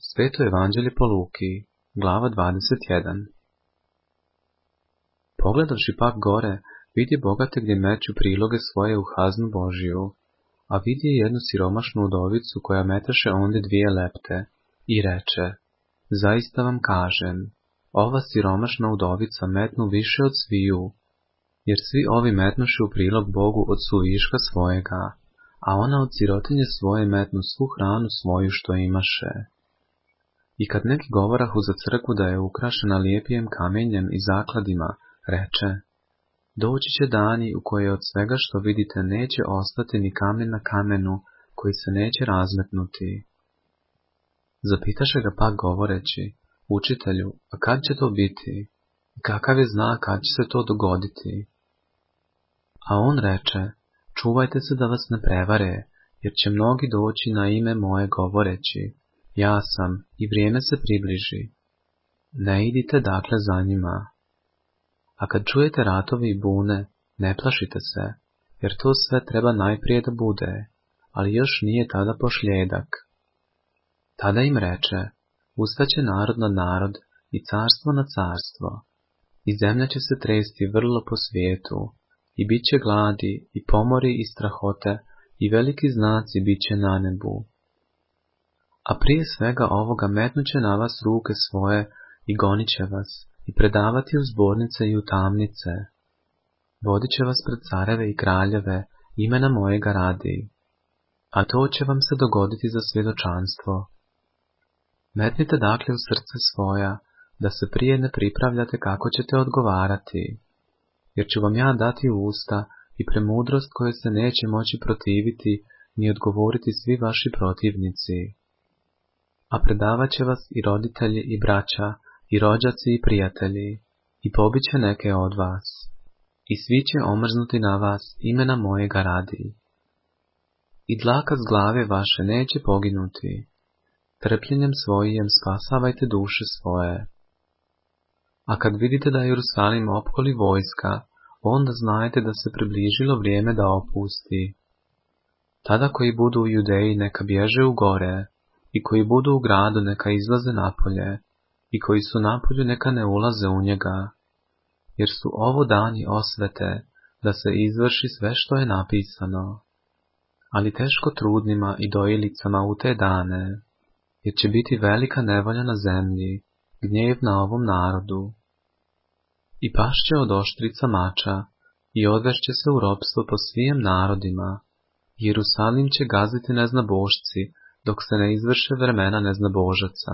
Sveto evanđelje po Luki, glava 21. Pogledavši pak gore, vidi bogate gdje meću priloge svoje u kaznu Božiju, a vidi jednu siromašnu udovicu koja metaše onde 2 lepte, i reče: Zaista vam kažem, ova siromašna udovica metnu više od sviju, jer svi ovi metnuše u prilog Bogu od suviška svojega, a ona od sirotinje svoje metnu svu hranu svoju što imaše. I kad neki govorahu za crkvu da je ukrašena lijepijem kamenjem i zakladima, reče: Doći će dani u koje od svega što vidite neće ostati ni kamen na kamenu koji se neće razmetnuti. Zapitaše ga pak govoreći: Učitelju, a kad će to biti? I kakav je znak kad će se to dogoditi? A on reče: Čuvajte se da vas ne prevare, jer će mnogi doći na ime moje govoreći: Ja sam, i vrijeme se približi. Ne idite dakle za njima. A kad čujete ratovi i bune, ne plašite se, jer to sve treba najprije da bude, ali još nije tada pošljedak. Tada im reče: Ustaće narod na narod i carstvo na carstvo, i zemlja će se tresti vrlo po svijetu, i bit će gladi, i pomori, i strahote, i veliki znaci bit će na nebu. A prije svega ovoga metnuće na vas ruke svoje i gonit će vas, i predavati u zbornice i u tamnice. Vodit će vas pred careve i kraljeve, imena mojega radi. A to će vam se dogoditi za svjedočanstvo. Metnite dakle u srce svoja, da se prije ne pripravljate kako ćete odgovarati, jer ću vam ja dati usta i premudrost koje se neće moći protiviti ni odgovoriti svi vaši protivnici. A predavat će vas i roditelji i braća, i rođaci i prijatelji, i pobit će neke od vas, i svi će omrznuti na vas imena mojega radi. I dlaka s glave vaše neće poginuti, trpljenjem svojim spasavajte duše svoje. A kad vidite da Jerusalim opkoli vojska, onda znajte da se približilo vrijeme da opusti. Tada koji budu u Judeji neka bježe u gore, i koji budu u gradu neka izlaze napolje, i koji su napolju neka ne ulaze u njega, jer su ovo dani osvete, da se izvrši sve što je napisano. Ali teško trudnima i dojilicama u te dane, jer će biti velika nevolja na zemlji, gnjev na ovom narodu. I pašće od oštrica mača, i odvešće se u ropstvo po svijem narodima, Jerusalim će gaziti neznabošci, dok se ne izvrše vremena neznabožaca.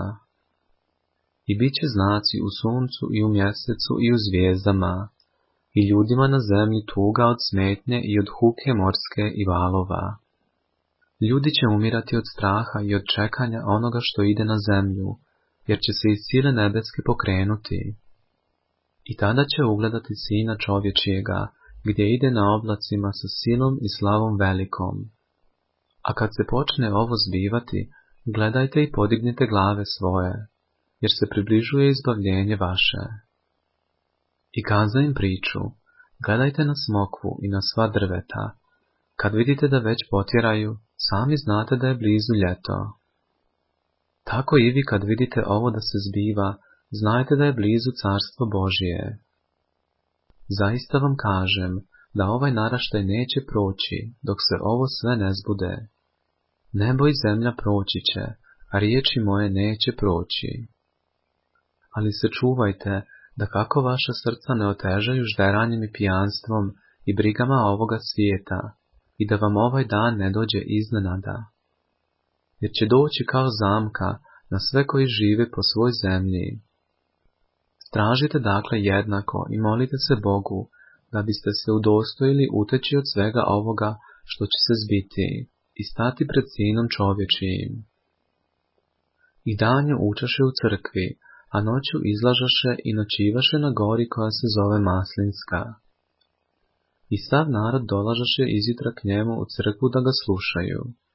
I bit će znaci u suncu i u mjesecu i u zvijezdama, i ljudima na zemlji tuga od smetnje i od huke morske i valova. Ljudi će umirati od straha i od čekanja onoga što ide na zemlju, jer će se iz sile nebeske pokrenuti. I tada će ugledati Sina čovječijega, gdje ide na oblacima sa silom i slavom velikom. A kad se počne ovo zbivati, gledajte i podignite glave svoje, jer se približuje izbavljenje vaše. I kaza im priču: Gledajte na smokvu i na sva drveta. Kad vidite da već potjeraju, sami znate da je blizu ljeto. Tako i vi kad vidite ovo da se zbiva, znajte da je blizu carstvo Božije. Zaista vam kažem da ovaj naraštaj neće proći, dok se ovo sve ne zbude. Nebo i zemlja proći će, a riječi moje neće proći. Ali se čuvajte da kako vaša srca ne otežaju žderanjem i pijanstvom i brigama ovoga svijeta, i da vam ovaj dan ne dođe iznenada. Jer će doći kao zamka na sve koji žive po svoj zemlji. Stražite dakle jednako i molite se Bogu, da biste se udostojili uteći od svega ovoga što će se zbiti i stati pred Sinom čovječijim. I danju učaše u crkvi, a noću izlažaše i noćivaše na gori koja se zove Maslinska. I sav narod dolažaše izjutra k njemu u crkvu da ga slušaju.